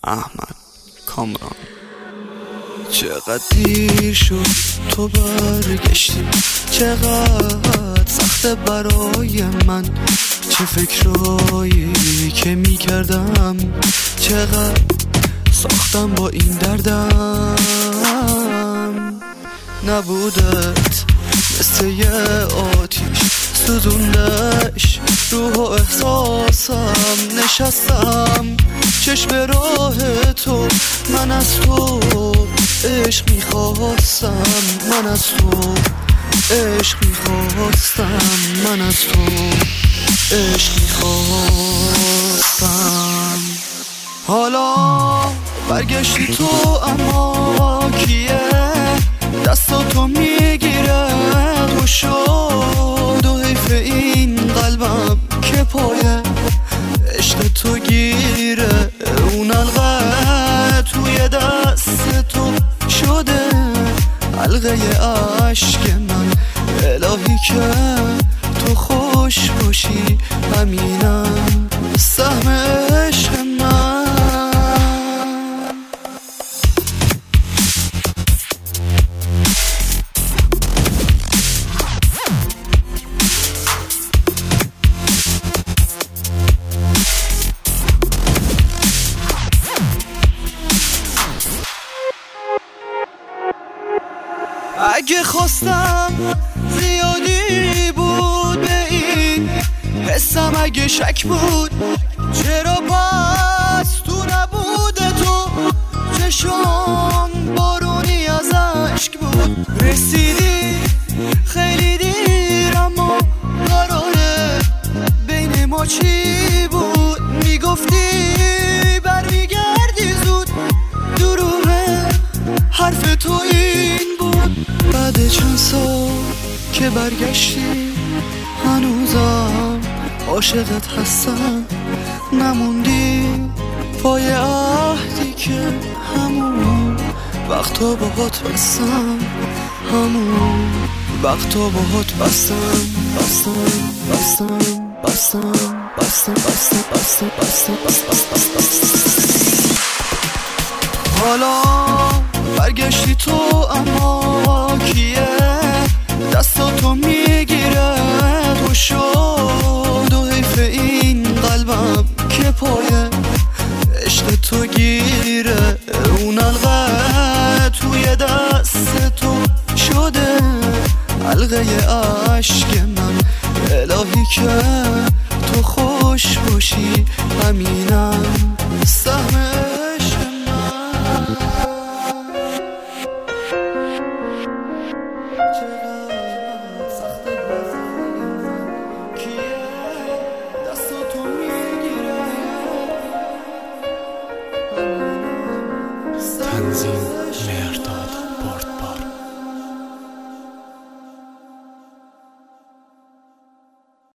احمد کامران. چقدر دیر شد تو برگشتی، چقدر سخت برای من، چه فکرایی که میکردم، چقدر ساختم با این دردم. نبودت مثل یه آتیش سوزوندش روح و احساسم، نشستم چشم راه تو، من از تو عشق میخواستم، من از تو عشق میخواستم، من از تو عشق میخواستم. حالا برگشتی تو، اما کیه دستاتو میگیره تو شد و حیف این قلبم که پایه عشق تو گیره، اون حلقه توی دست تو شده حلقه عشق من. الهی که تو خوش باشی، همینم سهم عشق من. اگه خواستم زیادی بود به این حسم، اگه شک بود چرا پس تو نبوده تو، چشم بارونی از عشق بود. رسیدی خیلی دیر اما قراره بین ما چی بود، میگفتی برمیگردی زود، دروغه حرف تو این بود. بعد چند سال که برگشتی هنوزم عاشقت هستم، نموندی پای عهدی که همون وقتا باهات بستم، همون وقتا باهات بستم بستم بستم بستم بستم بستم بستم بستم بستم. حالا برگشتی تو، اما کیه دستاتو میگیره تو شد و حیف این قلبم که پایه عشق تو گیره، اون حلقه توی دست تو شده حلقه عشق من. الهی که تو خوش باشی، همینم سهم عشق من.